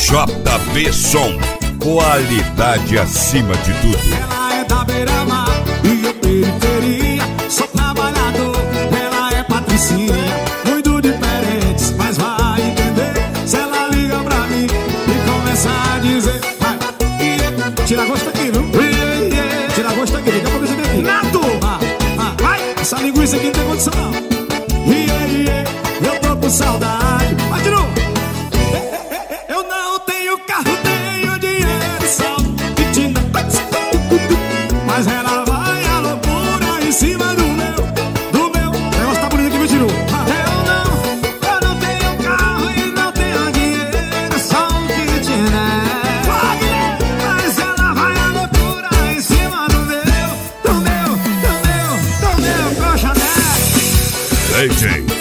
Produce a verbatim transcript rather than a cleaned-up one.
J B Som, qualidade acima de tudo. Ela é da beira-mar e eu periferia, sou trabalhador. Ela é patricinha, muito diferentes, mas vai entender se ela liga pra mim e começa a dizer: vai, yeah. Tira gosto aqui, viu? Yeah, yeah. Tira gosto aqui, daqui a pouco você tem aqui. Nato! Ah, ah, vai! Essa linguiça aqui não tem condição não. Yeah, yeah. Eu tô com saudade. Vai de novo! Eu não tenho carro, tenho dinheiro só. Mas ela vai a loucura em cima do meu, do meu. O negócio tá bonito aqui, me tirou. Eu não, eu não tenho carro e não tenho dinheiro, só um kitnet. Mas ela vai a loucura em cima do meu, do meu, do meu, do meu colchonete. D J